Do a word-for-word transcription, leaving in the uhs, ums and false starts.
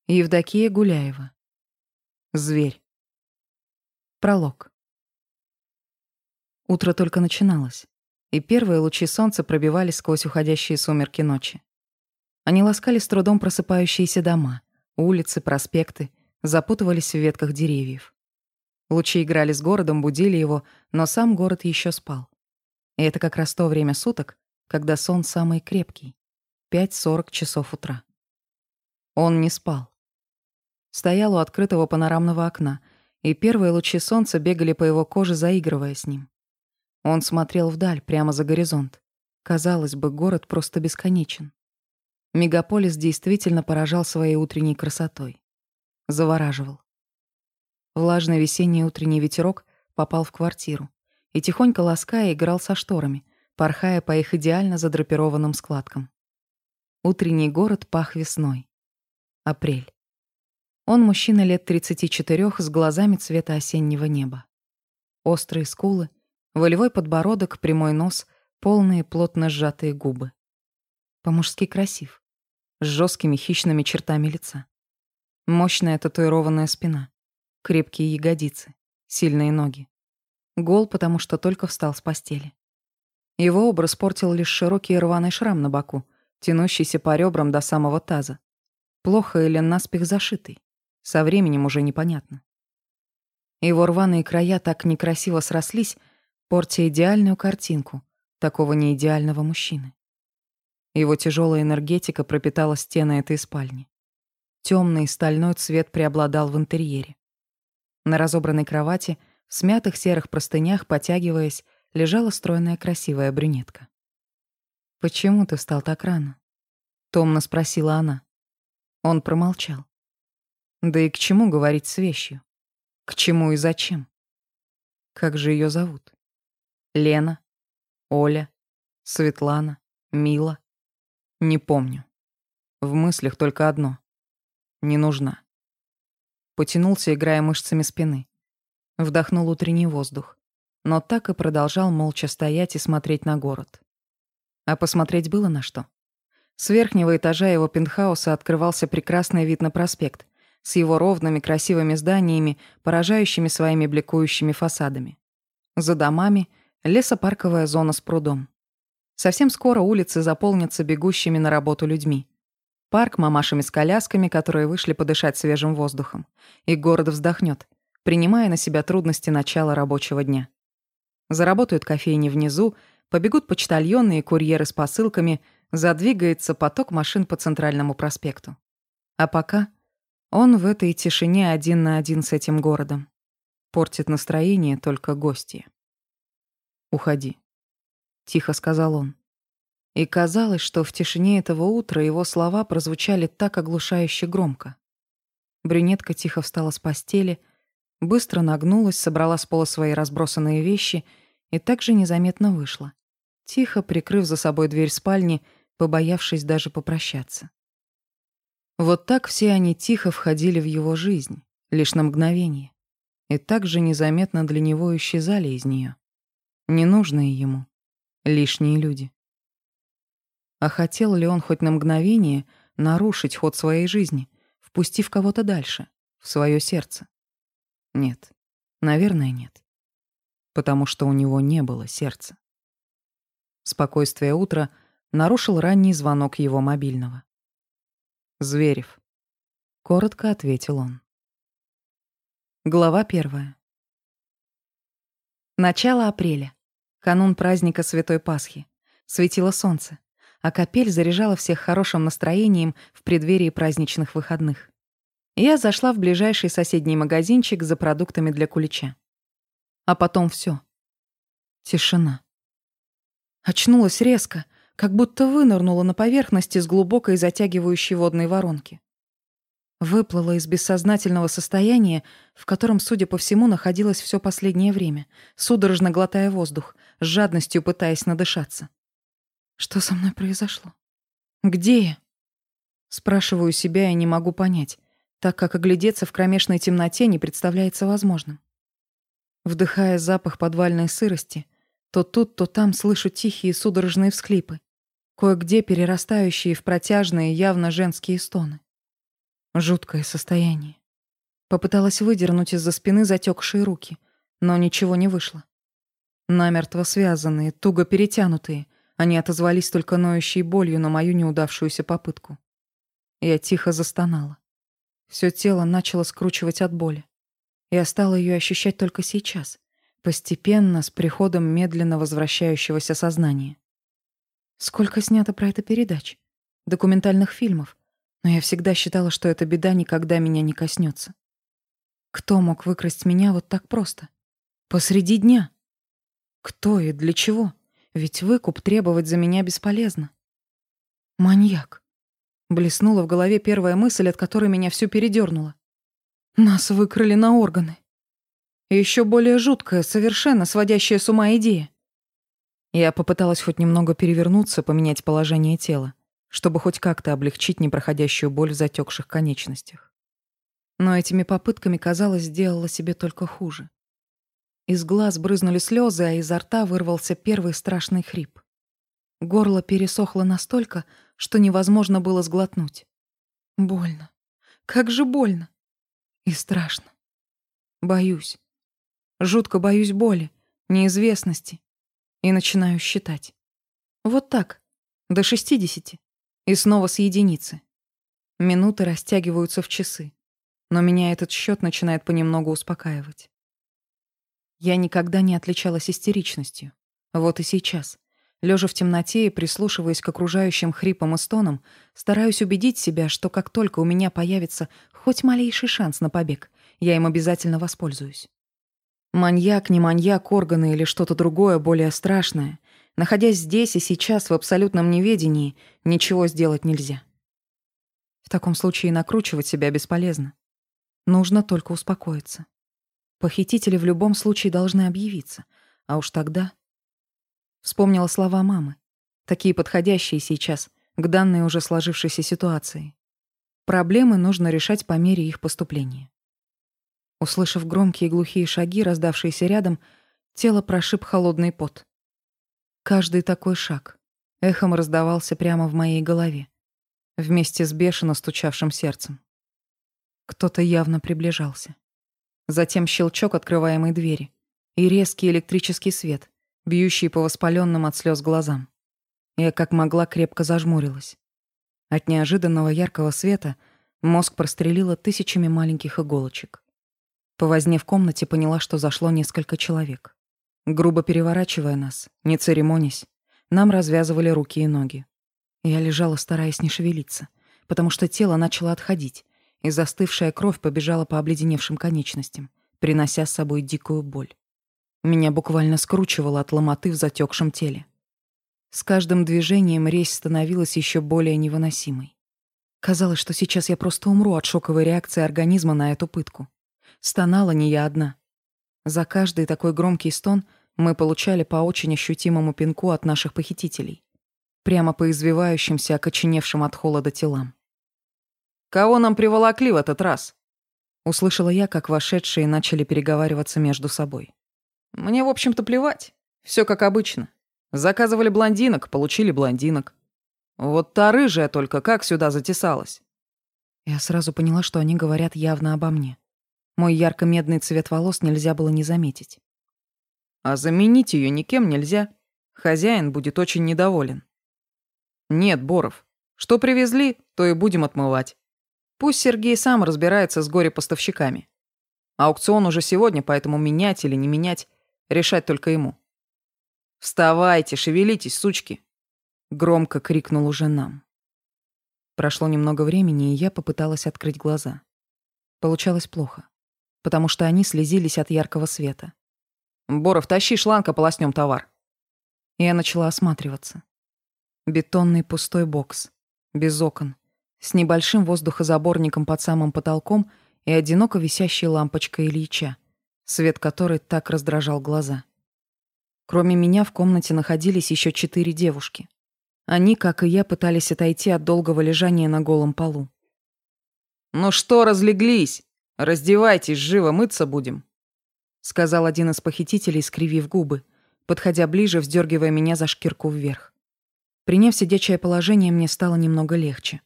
Евдокия Гуляева. Зверь. Пролог. Утро только начиналось, и первые лучи солнца пробивались сквозь уходящие сумерки ночи. Они ласкали с трудом просыпающиеся дома, улицы, проспекты, запутывались в ветках деревьев. Лучи играли с городом, будили его, но сам город еще спал. И это как раз то время суток, когда сон самый крепкий — пять сорок часов утра. Он не спал. Стоял у открытого панорамного окна, и первые лучи солнца бегали по его коже, заигрывая с ним. Он смотрел вдаль, прямо за горизонт. Казалось бы, город просто бесконечен. Мегаполис действительно поражал своей утренней красотой. Завораживал. Влажный весенний утренний ветерок попал в квартиру и, тихонько лаская, играл со шторами, порхая по их идеально задрапированным складкам. Утренний город пах весной. Апрель. Он мужчина лет тридцати четырёх с глазами цвета осеннего неба. Острые скулы, волевой подбородок, прямой нос, полные плотно сжатые губы. По-мужски красив, с жесткими хищными чертами лица. Мощная татуированная спина, крепкие ягодицы, сильные ноги. Гол, потому что только встал с постели. Его образ портил лишь широкий рваный шрам на боку, тянущийся по ребрам до самого таза. Плохо или наспех зашитый. Со временем уже непонятно. Его рваные края так некрасиво срослись, портя идеальную картинку такого неидеального мужчины. Его тяжелая энергетика пропитала стены этой спальни. Темный стальной цвет преобладал в интерьере. На разобранной кровати, в смятых серых простынях, потягиваясь, лежала стройная красивая брюнетка. «Почему ты встал так рано?» — томно спросила она. Он промолчал. Да и к чему говорить с вещью? К чему и зачем? Как же ее зовут? Лена? Оля? Светлана? Мила? Не помню. В мыслях только одно. Не нужна. Потянулся, играя мышцами спины. Вдохнул утренний воздух. Но так и продолжал молча стоять и смотреть на город. А посмотреть было на что. С верхнего этажа его пентхауса открывался прекрасный вид на проспект, с его ровными красивыми зданиями, поражающими своими бликующими фасадами. За домами — лесопарковая зона с прудом. Совсем скоро улицы заполнятся бегущими на работу людьми. Парк — мамашами с колясками, которые вышли подышать свежим воздухом. И город вздохнет, принимая на себя трудности начала рабочего дня. Заработают кофейни внизу, побегут почтальоны и курьеры с посылками, задвигается поток машин по центральному проспекту. А пока он в этой тишине один на один с этим городом. Портит настроение только гостья. «Уходи», — тихо сказал он. И казалось, что в тишине этого утра его слова прозвучали так оглушающе громко. Брюнетка тихо встала с постели, быстро нагнулась, собрала с пола свои разбросанные вещи и также незаметно вышла, тихо прикрыв за собой дверь спальни, побоявшись даже попрощаться. Вот так все они тихо входили в его жизнь, лишь на мгновение, и так же незаметно для него исчезали из нее. Ненужные ему, лишние люди. А хотел ли он хоть на мгновение нарушить ход своей жизни, впустив кого-то дальше, в свое сердце? Нет, наверное, нет. Потому что у него не было сердца. Спокойствие утра нарушил ранний звонок его мобильного. «Зверев», — коротко ответил он. Глава первая. Начало апреля. Канун праздника Святой Пасхи. Светило солнце, а капель заряжала всех хорошим настроением в преддверии праздничных выходных. Я зашла в ближайший соседний магазинчик за продуктами для кулича. А потом всё. Тишина. Очнулась резко, как будто вынырнула на поверхности с глубокой затягивающей водной воронки. Выплыла из бессознательного состояния, в котором, судя по всему, находилась всё последнее время, судорожно глотая воздух, с жадностью пытаясь надышаться. Что со мной произошло? Где я? Спрашиваю себя и не могу понять, так как оглядеться в кромешной темноте не представляется возможным. Вдыхая запах подвальной сырости, то тут, то там слышу тихие судорожные всхлипы, кое-где перерастающие в протяжные, явно женские стоны. Жуткое состояние. Попыталась выдернуть из-за спины затекшие руки, но ничего не вышло. Намертво связанные, туго перетянутые, они отозвались только ноющей болью на мою неудавшуюся попытку. Я тихо застонала. Всё тело начало скручивать от боли. Я стала её ощущать только сейчас, постепенно, с приходом медленно возвращающегося сознания. Сколько снято про это передач, документальных фильмов, но я всегда считала, что эта беда никогда меня не коснётся. Кто мог выкрасть меня вот так просто? Посреди дня? Кто и для чего? Ведь выкуп требовать за меня бесполезно. Маньяк. Блеснула в голове первая мысль, от которой меня всю передёрнуло. Нас выкрали на органы. И ещё более жуткая, совершенно сводящая с ума идея. Я попыталась хоть немного перевернуться, поменять положение тела, чтобы хоть как-то облегчить непроходящую боль в затёкших конечностях. Но этими попытками, казалось, сделала себе только хуже. Из глаз брызнули слёзы, а изо рта вырвался первый страшный хрип. Горло пересохло настолько, что невозможно было сглотнуть. Больно. Как же больно. И страшно. Боюсь. Жутко боюсь боли, неизвестности. И начинаю считать. Вот так, до шестидесяти. И снова с единицы. Минуты растягиваются в часы. Но меня этот счёт начинает понемногу успокаивать. Я никогда не отличалась истеричностью. Вот и сейчас, лежа в темноте и прислушиваясь к окружающим хрипам и стонам, стараюсь убедить себя, что как только у меня появится хоть малейший шанс на побег, я им обязательно воспользуюсь. Маньяк, не маньяк, органы или что-то другое, более страшное, находясь здесь и сейчас в абсолютном неведении, ничего сделать нельзя. В таком случае накручивать себя бесполезно. Нужно только успокоиться. Похитители в любом случае должны объявиться, а уж тогда... Вспомнила слова мамы, такие подходящие сейчас к данной уже сложившейся ситуации. Проблемы нужно решать по мере их поступления. Услышав громкие глухие шаги, раздавшиеся рядом, тело прошиб холодный пот. Каждый такой шаг эхом раздавался прямо в моей голове, вместе с бешено стучавшим сердцем. Кто-то явно приближался. Затем щелчок открываемой двери и резкий электрический свет, бьющий по воспалённым от слёз глазам. Я как могла крепко зажмурилась. От неожиданного яркого света мозг прострелило тысячами маленьких иголочек. По возне в комнате поняла, что зашло несколько человек. Грубо переворачивая нас, не церемонясь, нам развязывали руки и ноги. Я лежала, стараясь не шевелиться, потому что тело начало отходить, и застывшая кровь побежала по обледеневшим конечностям, принося с собой дикую боль. Меня буквально скручивало от ломоты в затёкшем теле. С каждым движением резь становилась ещё более невыносимой. Казалось, что сейчас я просто умру от шоковой реакции организма на эту пытку. Стонала не я одна. За каждый такой громкий стон мы получали по очень ощутимому пинку от наших похитителей, прямо по извивающимся, окоченевшим от холода телам. «Кого нам приволокли в этот раз?» Услышала я, как вошедшие начали переговариваться между собой. «Мне, в общем-то, плевать. Всё как обычно. Заказывали блондинок, получили блондинок. Вот та рыжая только как сюда затесалась». Я сразу поняла, что они говорят явно обо мне. Мой ярко-медный цвет волос нельзя было не заметить. «А заменить её никем нельзя. Хозяин будет очень недоволен». «Нет, Боров, что привезли, то и будем отмывать. Пусть Сергей сам разбирается с горе-поставщиками. Аукцион уже сегодня, поэтому менять или не менять решать только ему». «Вставайте, шевелитесь, сучки!» — громко крикнул уже нам. Прошло немного времени, и я попыталась открыть глаза. Получалось плохо, потому что они слезились от яркого света. «Боров, тащи шланг, ополоснём товар». Я начала осматриваться. Бетонный пустой бокс, без окон, с небольшим воздухозаборником под самым потолком и одиноко висящей лампочкой Ильича, свет которой так раздражал глаза. Кроме меня в комнате находились еще четыре девушки. Они, как и я, пытались отойти от долгого лежания на голом полу. «Ну что, разлеглись? Раздевайтесь, живо, мыться будем», — сказал один из похитителей, скривив губы, подходя ближе, вздергивая меня за шкирку вверх. Приняв сидячее положение, мне стало немного легче.